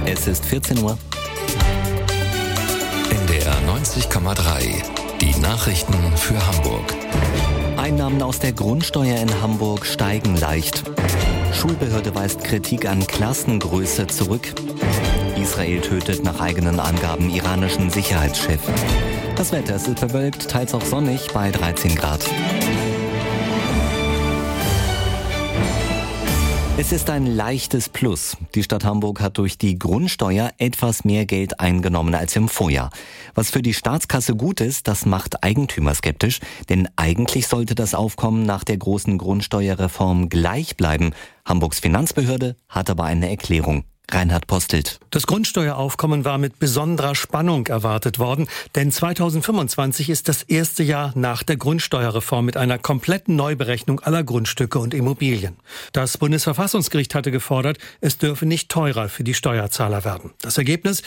Es ist 14 Uhr. NDR 90,3. Die Nachrichten für Hamburg. Einnahmen aus der Grundsteuer in Hamburg steigen leicht. Schulbehörde weist Kritik an Klassengröße zurück. Israel tötet nach eigenen Angaben iranischen Sicherheitschef. Das Wetter ist bewölkt, teils auch sonnig bei 13 Grad. Es ist ein leichtes Plus. Die Stadt Hamburg hat durch die Grundsteuer etwas mehr Geld eingenommen als im Vorjahr. Was für die Staatskasse gut ist, das macht Eigentümer skeptisch. Denn eigentlich sollte das Aufkommen nach der großen Grundsteuerreform gleich bleiben. Hamburgs Finanzbehörde hat aber eine Erklärung. Reinhard Postelt. Das Grundsteueraufkommen war mit besonderer Spannung erwartet worden, denn 2025 ist das erste Jahr nach der Grundsteuerreform mit einer kompletten Neuberechnung aller Grundstücke und Immobilien. Das Bundesverfassungsgericht hatte gefordert, es dürfe nicht teurer für die Steuerzahler werden. Das Ergebnis: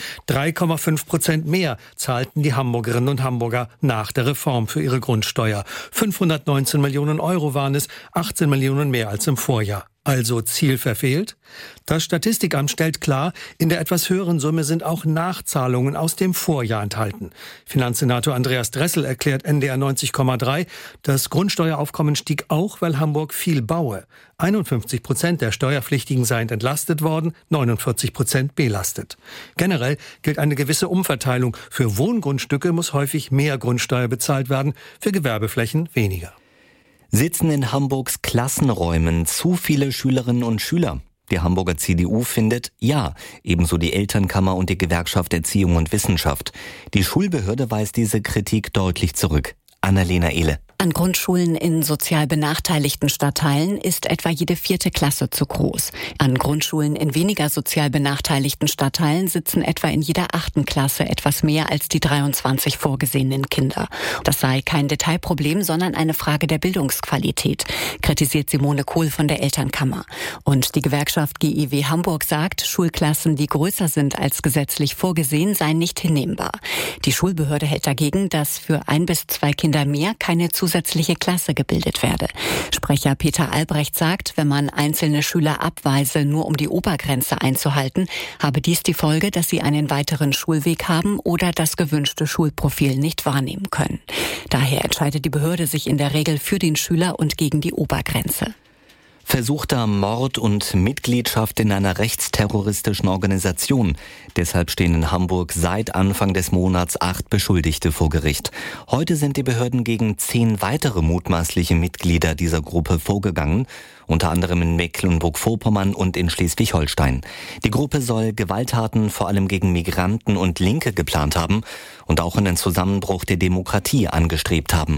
3,5% mehr zahlten die Hamburgerinnen und Hamburger nach der Reform für ihre Grundsteuer. 519 Millionen Euro waren es, 18 Millionen mehr als im Vorjahr. Also Ziel verfehlt? Das Statistikamt stellt klar, in der etwas höheren Summe sind auch Nachzahlungen aus dem Vorjahr enthalten. Finanzsenator Andreas Dressel erklärt NDR 90,3, das Grundsteueraufkommen stieg auch, weil Hamburg viel baue. 51% der Steuerpflichtigen seien entlastet worden, 49% belastet. Generell gilt eine gewisse Umverteilung. Für Wohngrundstücke muss häufig mehr Grundsteuer bezahlt werden, für Gewerbeflächen weniger. Sitzen in Hamburgs Klassenräumen zu viele Schülerinnen und Schüler? Die Hamburger CDU findet ja, ebenso die Elternkammer und die Gewerkschaft Erziehung und Wissenschaft. Die Schulbehörde weist diese Kritik deutlich zurück. Annalena Ehle. An Grundschulen in sozial benachteiligten Stadtteilen ist etwa jede 4. Klasse zu groß. An Grundschulen in weniger sozial benachteiligten Stadtteilen sitzen etwa in jeder 8. Klasse etwas mehr als die 23 vorgesehenen Kinder. Das sei kein Detailproblem, sondern eine Frage der Bildungsqualität, kritisiert Simone Kohl von der Elternkammer. Und die Gewerkschaft GIW Hamburg sagt, Schulklassen, die größer sind als gesetzlich vorgesehen, seien nicht hinnehmbar. Die Schulbehörde hält dagegen, dass für 1 bis 2 Kinder mehr keine zusätzliche Klasse gebildet werde. Sprecher Peter Albrecht sagt, wenn man einzelne Schüler abweise, nur um die Obergrenze einzuhalten, habe dies die Folge, dass sie einen weiteren Schulweg haben oder das gewünschte Schulprofil nicht wahrnehmen können. Daher entscheidet die Behörde sich in der Regel für den Schüler und gegen die Obergrenze. Versuchter Mord und Mitgliedschaft in einer rechtsterroristischen Organisation. Deshalb stehen in Hamburg seit Anfang des Monats 8 Beschuldigte vor Gericht. Heute sind die Behörden gegen 10 weitere mutmaßliche Mitglieder dieser Gruppe vorgegangen, unter anderem in Mecklenburg-Vorpommern und in Schleswig-Holstein. Die Gruppe soll Gewalttaten vor allem gegen Migranten und Linke geplant haben und auch einen Zusammenbruch der Demokratie angestrebt haben.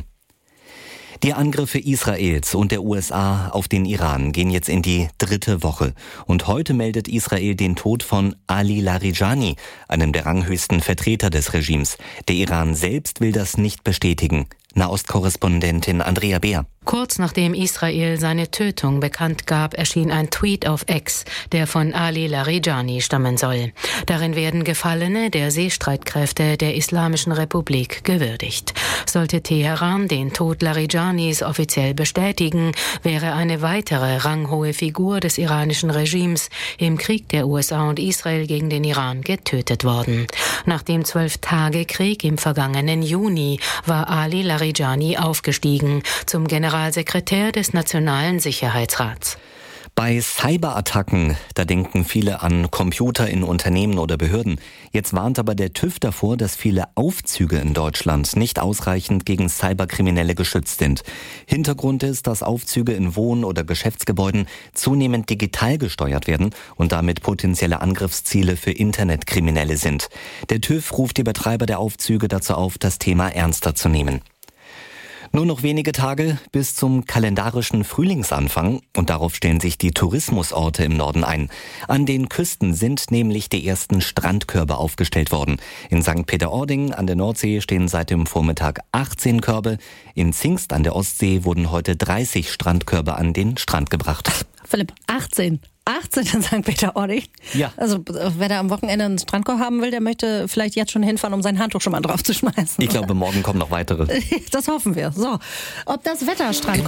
Die Angriffe Israels und der USA auf den Iran gehen jetzt in die 3. Woche. Und heute meldet Israel den Tod von Ali Larijani, einem der ranghöchsten Vertreter des Regimes. Der Iran selbst will das nicht bestätigen. Nahostkorrespondentin Andrea Beer. Kurz nachdem Israel seine Tötung bekannt gab, erschien ein Tweet auf X, der von Ali Larijani stammen soll. Darin werden Gefallene der Seestreitkräfte der Islamischen Republik gewürdigt. Sollte Teheran den Tod Larijanis offiziell bestätigen, wäre eine weitere ranghohe Figur des iranischen Regimes im Krieg der USA und Israel gegen den Iran getötet worden. Nach dem 12-Tage-Krieg im vergangenen Juni war Ali Larijani aufgestiegen zum Generalsekretär des Nationalen Sicherheitsrats. Bei Cyberattacken, da denken viele an Computer in Unternehmen oder Behörden. Jetzt warnt aber der TÜV davor, dass viele Aufzüge in Deutschland nicht ausreichend gegen Cyberkriminelle geschützt sind. Hintergrund ist, dass Aufzüge in Wohn- oder Geschäftsgebäuden zunehmend digital gesteuert werden und damit potenzielle Angriffsziele für Internetkriminelle sind. Der TÜV ruft die Betreiber der Aufzüge dazu auf, das Thema ernster zu nehmen. Nur noch wenige Tage bis zum kalendarischen Frühlingsanfang und darauf stellen sich die Tourismusorte im Norden ein. An den Küsten sind nämlich die ersten Strandkörbe aufgestellt worden. In St. Peter-Ording an der Nordsee stehen seit dem Vormittag 18 Körbe. In Zingst an der Ostsee wurden heute 30 Strandkörbe an den Strand gebracht. Philipp, 18 in St. Peter-Ording. Ja. Also wer da am Wochenende einen Strandkorb haben will, der möchte vielleicht jetzt schon hinfahren, um sein Handtuch schon mal drauf zu schmeißen. Ich glaube, morgen kommen noch weitere. Das hoffen wir. So, ob das Wetter